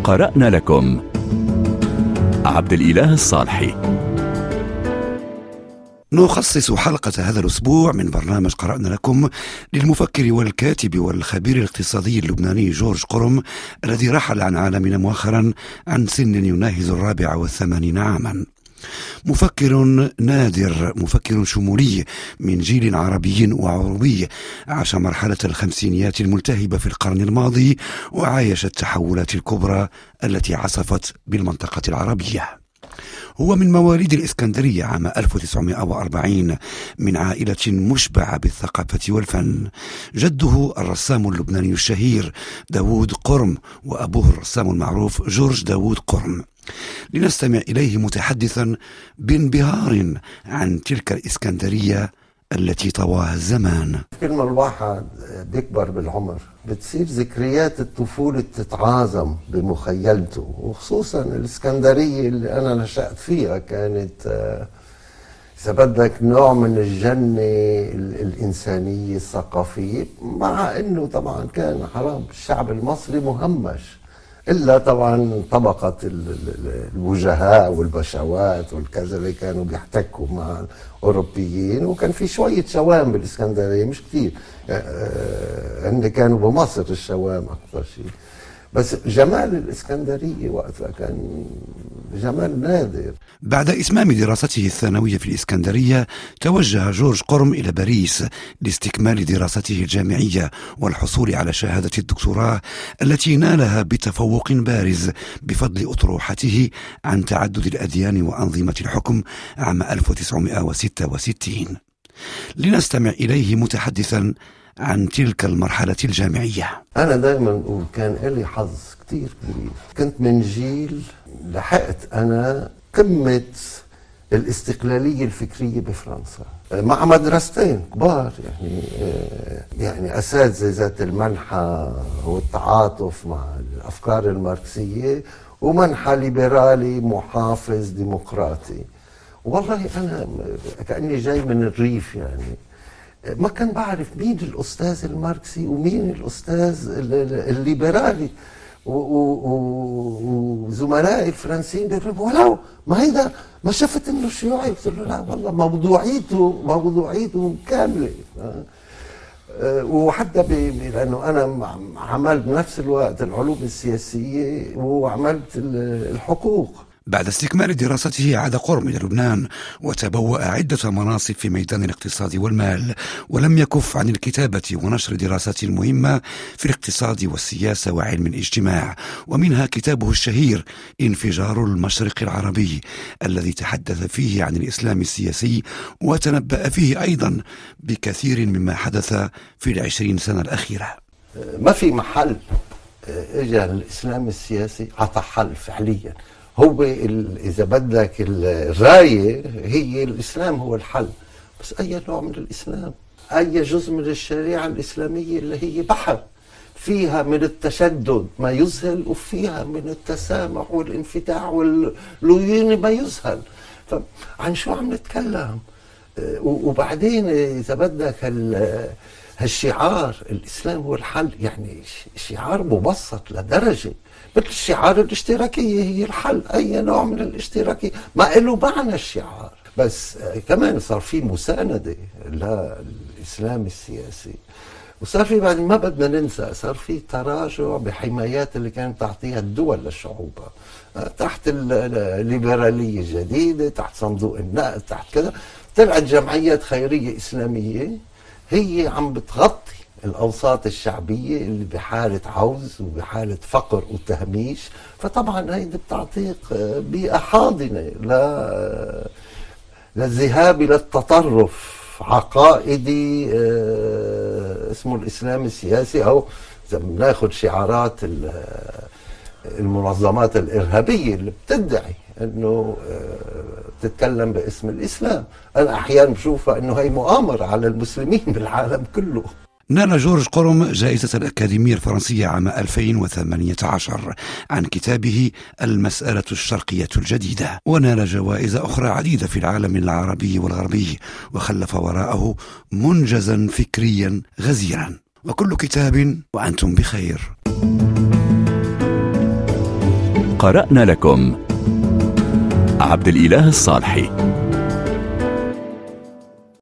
قرأنا لكم عبد الإله الصالحي. نخصص حلقة هذا الأسبوع من برنامج قرأنا لكم للمفكر والكاتب والخبير الاقتصادي اللبناني جورج قرم، الذي رحل عن عالمنا مؤخرا عن سن يناهز 84 عاما. مفكر نادر، مفكر شمولي من جيل عربي وعربي، عاش مرحلة الخمسينيات الملتهبة في القرن الماضي وعايش التحولات الكبرى التي عصفت بالمنطقة العربية. هو من مواليد الإسكندرية عام 1940 من عائلة مشبعة بالثقافة والفن. جده الرسام اللبناني الشهير داود قرم، وأبوه الرسام المعروف جورج داود قرم. لنستمع إليه متحدثا بانبهار عن تلك الإسكندرية التي طواها الزمان. كل ما الواحد بيكبر بالعمر بتصير ذكريات الطفولة تتعاظم بمخيلته، وخصوصا الإسكندرية اللي أنا نشأت فيها كانت إذا بدك نوع من الجنة الإنسانية الثقافية، مع أنه طبعا كان حرام الشعب المصري مهمش، إلا طبعا طبقة الوجهاء والبشوات والكذا اللي كانوا بيحتكوا مع الأوروبيين، وكان في شوية شوام بالإسكندرية مش كتير، اللي كانوا بمصر الشوام أكثر شيء. بس جمال الإسكندرية وقتها كان جمال نادر. بعد إتمام دراسته الثانوية في الإسكندرية توجه جورج قرم إلى باريس لاستكمال دراسته الجامعية والحصول على شهادة الدكتوراه التي نالها بتفوق بارز بفضل أطروحته عن تعدد الأديان وأنظمة الحكم عام 1966. لنستمع إليه متحدثا عن تلك المرحلة الجامعية. أنا دائما أقول كان لي حظ كتير كبير، كنت من جيل لحقت أنا قمة الاستقلالية الفكرية بفرنسا مع مدرستين كبار، يعني أساتذة ذات المنحى والتعاطف مع الأفكار الماركسية، ومنحى ليبرالي محافظ ديمقراطي. والله أنا كأني جاي من الريف، يعني ما كان بعرف مين الأستاذ الماركسي ومين الأستاذ الليبرالي، وزملائي الفرنسيين بيقولوا ولو ما هيدا ما شفت انه شيوعي، قلت له لا والله موضوعيته كامله. وحتى لانه انا عملت بنفس الوقت العلوم السياسيه وعملت الحقوق. بعد استكمال دراسته عاد قرم إلى لبنان وتبوأ عدة مناصب في ميدان الاقتصاد والمال، ولم يكف عن الكتابة ونشر دراسات مهمة في الاقتصاد والسياسة وعلم الاجتماع، ومنها كتابه الشهير انفجار المشرق العربي الذي تحدث فيه عن الإسلام السياسي وتنبأ فيه أيضا بكثير مما حدث في 20 سنة الأخيرة. ما في محل اجى الإسلام السياسي عطى حل فعليا. هو إذا بدك الراية هي الإسلام هو الحل، بس أي نوع من الإسلام، أي جزء من الشريعة الإسلامية اللي هي بحر فيها من التشدد ما يذهل، وفيها من التسامح والانفتاح واللين ما يذهل. فعن شو عم نتكلم؟ وبعدين إذا بدك هالشعار الإسلام هو الحل، يعني شعار مبسط لدرجة مثل الشعار الاشتراكية هي الحل، أي نوع من الاشتراكية ما له معنى الشعار. بس كمان صار في مساندة للإسلام السياسي، وصار في بعد ما بدنا ننسى صار في تراجع بحمايات اللي كانت تعطيها الدول لشعوبها تحت الليبرالية الجديدة، تحت صندوق النقد، تحت كذا. طلعت جمعيات خيرية إسلامية هي عم بتغطي الأوساط الشعبية اللي بحالة عوز وبحالة فقر وتهميش. فطبعا هيدي بتعطيك بيئة حاضنة للذهاب إلى التطرف عقائدي اسمه الإسلام السياسي، أو إذا بناخد شعارات المنظمات الإرهابية اللي بتدعي أنه تتكلم باسم الإسلام. أنا أحيانا بشوفها أنه هي مؤامرة على المسلمين بالعالم كله. نال جورج قرم جائزة الأكاديمية الفرنسية عام 2018 عن كتابه المسألة الشرقية الجديدة، ونال جوائز أخرى عديدة في العالم العربي والغربي، وخلف وراءه منجزا فكريا غزيرا. وكل كتاب وأنتم بخير. قرأنا لكم عبد الإله الصالحي.